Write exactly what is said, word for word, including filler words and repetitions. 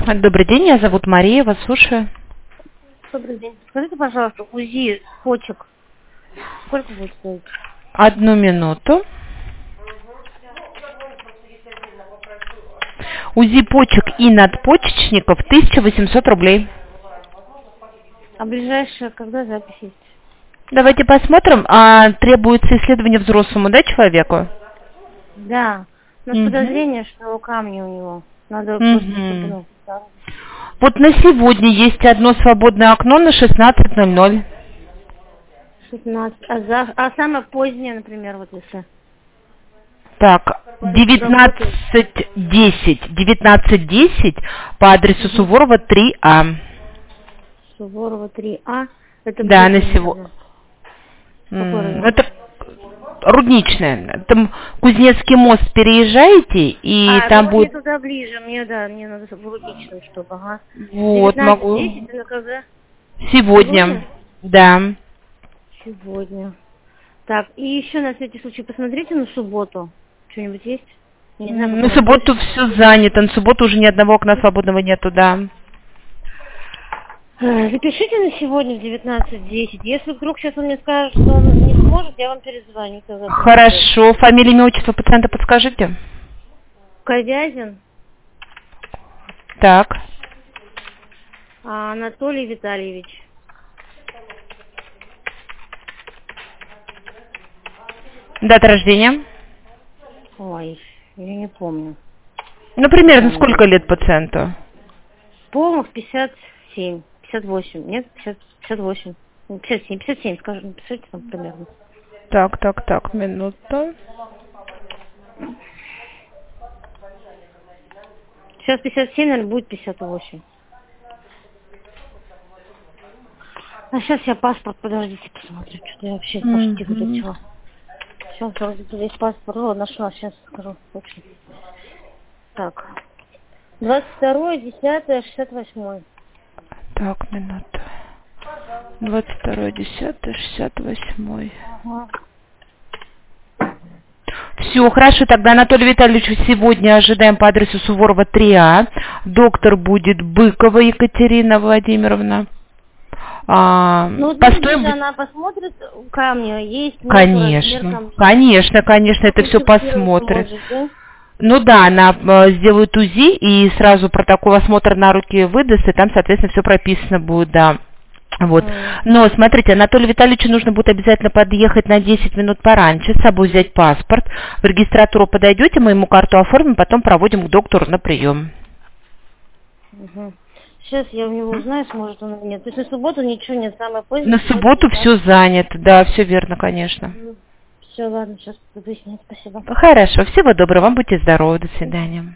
Добрый день, меня зовут Мария, вас слушаю. Добрый день. Скажите, пожалуйста, УЗИ почек сколько будет стоить? Одну минуту. УЗИ почек и надпочечников тысяча восемьсот рублей. А ближайшая когда запись есть? Давайте посмотрим. А требуется исследование взрослому, да, человеку? Да. У нас Мгм. подозрение, что камни у него. Надо Мгм. просто, чтобы, ну, да. Вот на сегодня есть одно свободное окно на шестнадцать ноль ноль. шестнадцать. А, за... а самое позднее, например, вот если. Так, девятнадцать десять. девятнадцать десять по адресу Угу. Суворова три А. Суворова три А. Это Да, где на сегодня. примерно? Какой район? Это Рудничная. Там Кузнецкий мост переезжаете, и А, там ну вот мне будет... туда ближе, мне, да, мне надо в Рудничную, чтобы, ага. Вот, могу. девятнадцать десять, это когда? Сегодня. Сегодня? Да. Сегодня. Так, и еще на всякий случай посмотрите на субботу. Что-нибудь есть? Я не знаю, М, как На у вас субботу почта. все занято. На субботу уже ни одного окна свободного нету, да. Э, Запишите на сегодня в девятнадцать десять. Если вдруг сейчас он мне скажет, что он не сможет, я вам перезвоню. Тогда посмотрим. Хорошо. Фамилия, имя, отчество пациента подскажите? Ковязин Так. а, Анатолий Витальевич. Дата рождения? Ой, я не помню. Ну, примерно Помню. сколько лет пациенту? По-моему, пятьдесят семь, пятьдесят восемь. Нет, пятьдесят, пятьдесят восемь. Ну, пятьдесят семь, пятьдесят семь, скажем, напишите там примерно. Так, так, так, минуту. Сейчас пятьдесят семь, наверное, будет пятьдесят восемь. А сейчас я паспорт, подождите, посмотрю, что я вообще почти Мгм. вылетела. Сейчас вроде бы есть паспорт. О, нашла, сейчас скажу точно. Так. двадцать второе, десятое, шестьдесят восьмой. Так, минуту. двадцать второе, десятое, шестьдесят восьмой. Ага. Все, хорошо, тогда Анатолий Витальевич сегодня ожидаем по адресу Суворова три А. Доктор будет Быкова Екатерина Владимировна. А, Ну, вот по видите, стоимости- она посмотрит камни, есть нету, размер Конечно, камня. конечно, конечно, это все Консультироваться посмотрит. может, да? Ну да, она э, сделает УЗИ и сразу протокол осмотра на руки выдаст, и там, соответственно, все прописано будет, да. Вот. М. Но, смотрите, Анатолию Витальевичу нужно будет обязательно подъехать на десять минут пораньше, с собой взять паспорт. В регистратуру подойдете, мы ему карту оформим, потом проводим к доктору на прием. Угу. Сейчас я у него узнаю, сможет он или нет. То есть на субботу ничего нет, самое позднее. На субботу все занято, да, все верно, конечно. Все, ладно, сейчас буду выяснять. Спасибо. Хорошо, всего доброго, вам будьте здоровы, до свидания.